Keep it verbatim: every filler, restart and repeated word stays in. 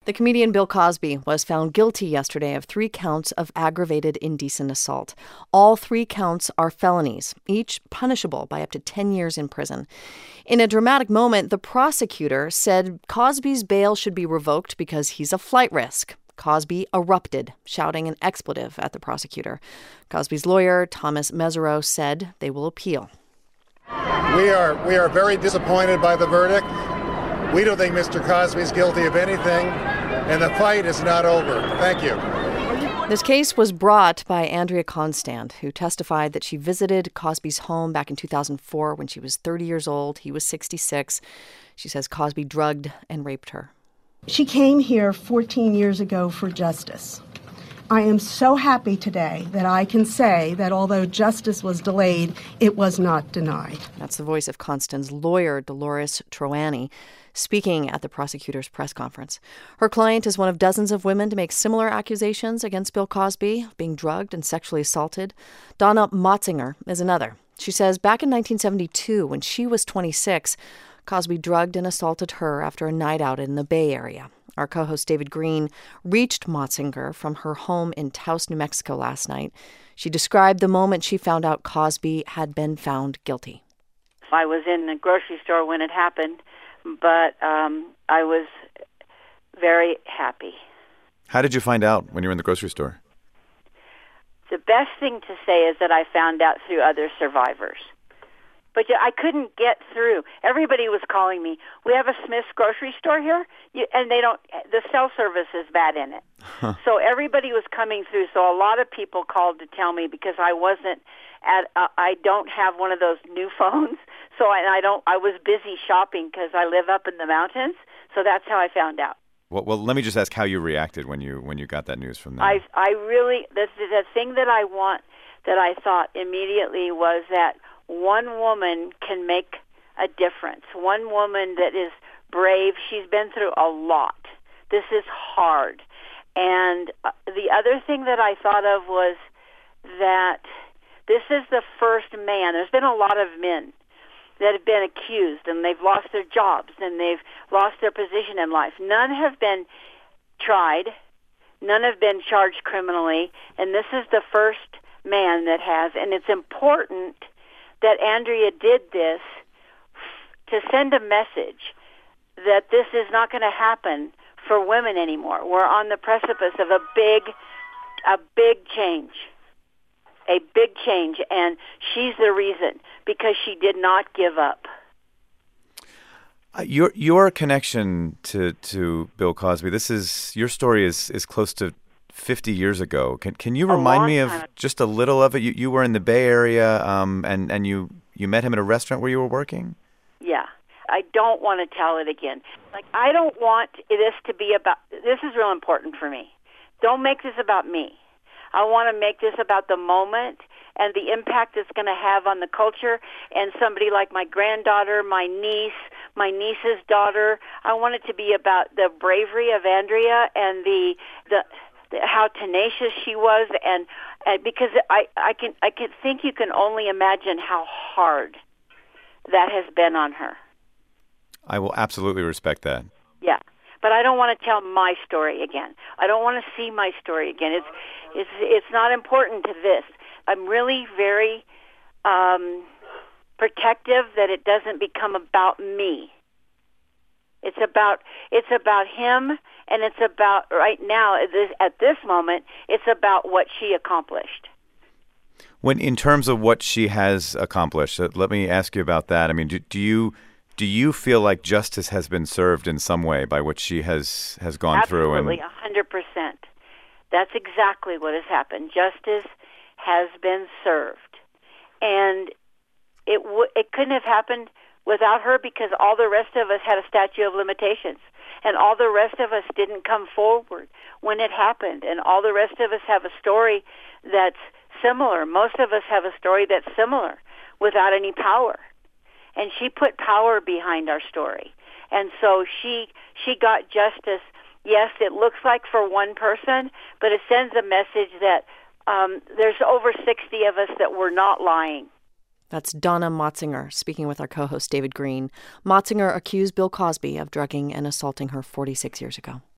The comedian Bill Cosby was found guilty yesterday of three counts of aggravated indecent assault. All three counts are felonies, each punishable by up to ten years in prison. In a dramatic moment, the prosecutor said Cosby's bail should be revoked because he's a flight risk. Cosby erupted, shouting an expletive at the prosecutor. Cosby's lawyer, Thomas Mesereau, said they will appeal. We are we are very disappointed by the verdict. We don't think Mister Cosby's guilty of anything, and the fight is not over. Thank you. This case was brought by Andrea Constand, who testified that she visited Cosby's home back in two thousand four when she was thirty years old. He was sixty-six. She says Cosby drugged and raped her. She came here fourteen years ago for justice. I am so happy today that I can say that although justice was delayed, it was not denied. That's the voice of Constand's lawyer, Dolores Troani, speaking at the prosecutor's press conference. Her client is one of dozens of women to make similar accusations against Bill Cosby, being drugged and sexually assaulted. Donna Motzinger is another. She says back in nineteen seventy-two, when she was twenty-six, Cosby drugged and assaulted her after a night out in the Bay Area. Our co-host David Green reached Motzinger from her home in Taos, New Mexico last night. She described the moment she found out Cosby had been found guilty. I was in the grocery store when it happened, but um, I was very happy. How did you find out when you were in the grocery store? The best thing to say is that I found out through other survivors. But yeah, I couldn't get through. Everybody was calling me. We have a Smith's grocery store here, you, and they don't. The cell service is bad in it. Huh. So everybody was coming through. So a lot of people called to tell me because I wasn't at. Uh, I don't have one of those new phones. So I, I don't. I was busy shopping because I live up in the mountains. So that's how I found out. Well, well, let me just ask how you reacted when you when you got that news from them. I I really the the thing that I want that I thought immediately was that one woman can make a difference. One woman that is brave. She's been through a lot. This is hard. And uh, the other thing that I thought of was that this is the first man. There's been a lot of men that have been accused, and they've lost their jobs, and they've lost their position in life. None have been tried. None have been charged criminally. And this is the first man that has. And it's important that Andrea did this to send a message that this is not going to happen for women anymore. We're on the precipice of a big, a big change, a big change, and she's the reason because she did not give up. Uh, your your connection to, to Bill Cosby, this is your story is is close to fifty years ago. Can can you remind me of just a little of it? You you were in the Bay Area, um, and and you you met him at a restaurant where you were working. Yeah, I don't want to tell it again. Like I don't want this to be about. This is real important for me. Don't make this about me. I want to make this about the moment and the impact it's going to have on the culture and somebody like my granddaughter, my niece, my niece's daughter. I want it to be about the bravery of Andrea and the the. how tenacious she was, and, and because I, I can I can think you can only imagine how hard that has been on her. I will absolutely respect that. Yeah, but I don't want to tell my story again. I don't want to see my story again. It's it's it's not important to this. I'm really very um, protective that it doesn't become about me. It's about it's about him, and it's about right now at this, at this moment. It's about what she accomplished. When in terms of what she has accomplished, uh, let me ask you about that. I mean, do, do you do you feel like justice has been served in some way by what she has has gone Absolutely, through? Absolutely, a hundred percent. That's exactly what has happened. Justice has been served, and it w- it couldn't have happened without her because all the rest of us had a statute of limitations, and all the rest of us didn't come forward when it happened, and all the rest of us have a story that's similar. Most of us have a story that's similar without any power, and she put power behind our story, and so she she got justice. Yes, it looks like for one person, but it sends a message that um, there's over sixty of us that were not lying. That's Donna Motzinger speaking with our co-host David Green. Motzinger accused Bill Cosby of drugging and assaulting her forty-six years ago.